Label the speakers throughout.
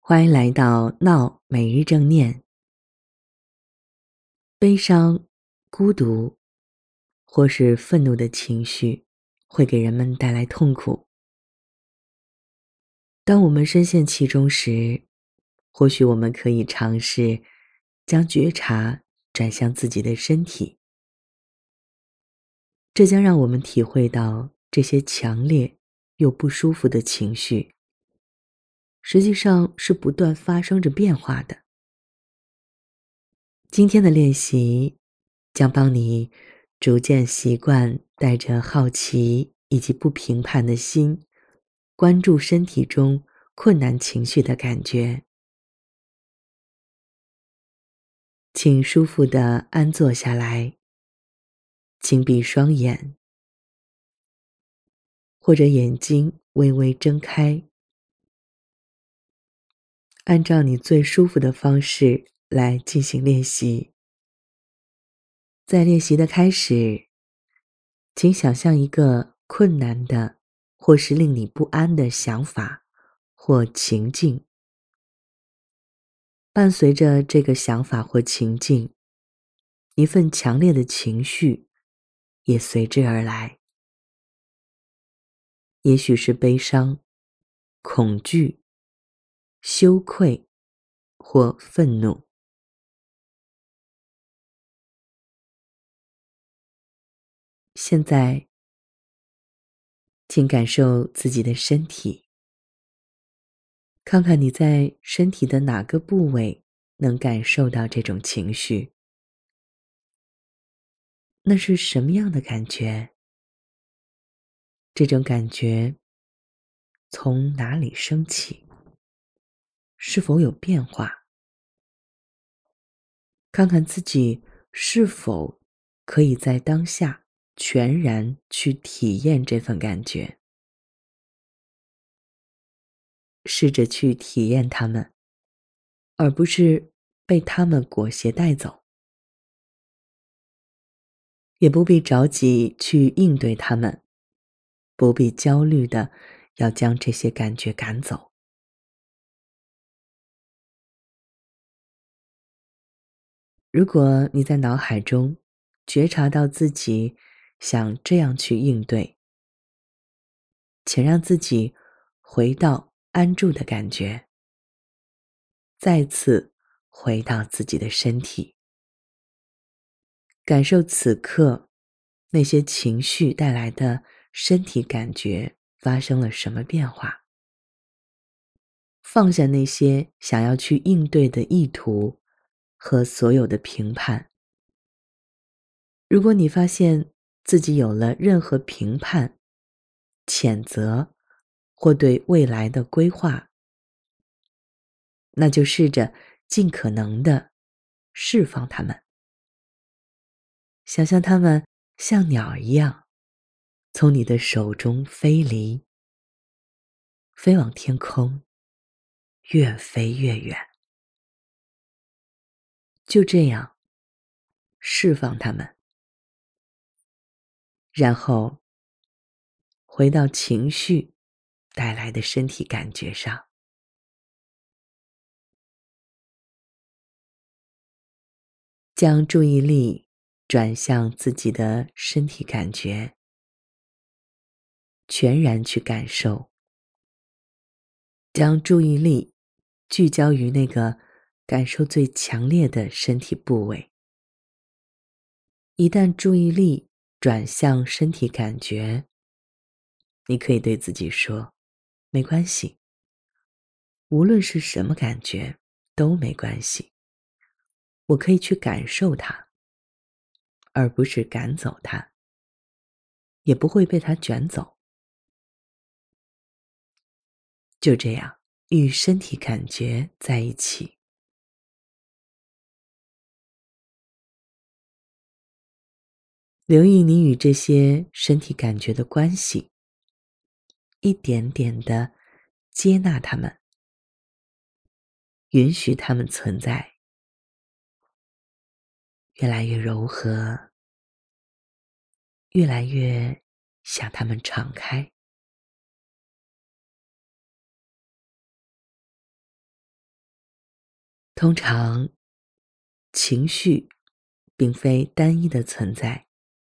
Speaker 1: 欢迎来到闹每日正念。悲伤、孤独或是愤怒的情绪会给人们带来痛苦。当我们深陷其中时，或许我们可以尝试将觉察转向自己的身体，这将让我们体会到这些强烈又不舒服的情绪实际上是不断发生着变化的。今天的练习将帮你逐渐习惯带着好奇以及不评判的心，关注身体中困难情绪的感觉。请舒服地安坐下来，请闭双眼，或者眼睛微微睁开，按照你最舒服的方式来进行练习。在练习的开始，请想象一个困难的或是令你不安的想法或情境。伴随着这个想法或情境，一份强烈的情绪也随之而来。也许是悲伤、恐惧、羞愧或愤怒。现在，请感受自己的身体，看看你在身体的哪个部位能感受到这种情绪。那是什么样的感觉？这种感觉从哪里升起？是否有变化？看看自己是否可以在当下全然去体验这份感觉。试着去体验它们，而不是被它们裹挟带走。也不必着急去应对它们，不必焦虑地要将这些感觉赶走。如果你在脑海中觉察到自己想这样去应对，请让自己回到安住的感觉，再次回到自己的身体，感受此刻那些情绪带来的身体感觉发生了什么变化。放下那些想要去应对的意图和所有的评判。如果你发现自己有了任何评判、谴责或对未来的规划，那就试着尽可能地释放它们。想象它们像鸟一样从你的手中飞离，飞往天空，越飞越远。就这样释放它们，然后回到情绪带来的身体感觉上。将注意力转向自己的身体感觉，全然去感受。将注意力聚焦于那个感受最强烈的身体部位。一旦注意力转向身体感觉，你可以对自己说，没关系，无论是什么感觉都没关系，我可以去感受它，而不是赶走它，也不会被它卷走。就这样与身体感觉在一起。留意你与这些身体感觉的关系，一点点地接纳它们，允许它们存在，越来越柔和，越来越向它们敞开。 通常，情绪并非单一的存在，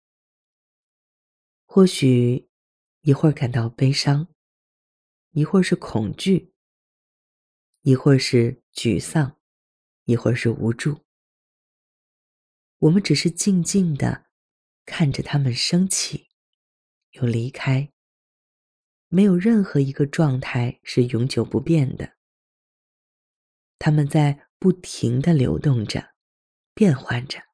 Speaker 1: 或许一会儿感到悲伤，一会儿是恐惧，一会儿是沮丧，一会儿是无助。我们只是静静地看着它们升起，又离开。没有任何一个状态是永久不变的，它们在不停地流动着，变换着。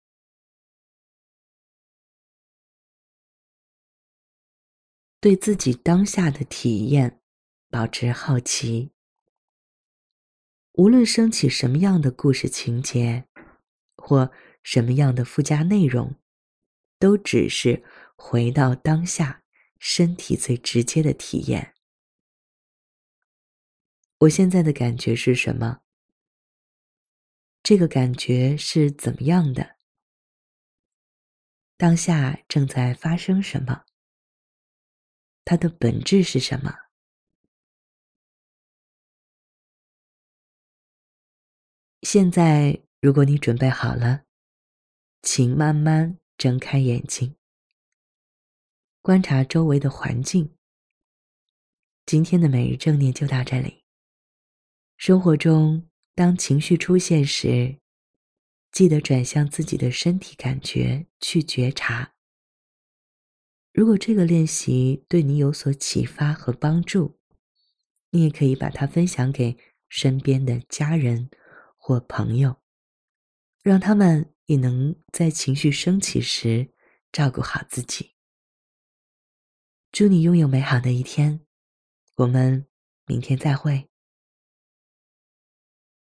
Speaker 1: 对自己当下的体验保持好奇，无论升起什么样的故事情节，或什么样的附加内容，都只是回到当下身体最直接的体验。我现在的感觉是什么？这个感觉是怎么样的？当下正在发生什么？它的本质是什么？现在，如果你准备好了，请慢慢睁开眼睛，观察周围的环境。今天的每日正念就到这里。生活中，当情绪出现时，记得转向自己的身体感觉去觉察。如果这个练习对你有所启发和帮助，你也可以把它分享给身边的家人或朋友，让他们也能在情绪升起时照顾好自己。祝你拥有美好的一天，我们明天再会。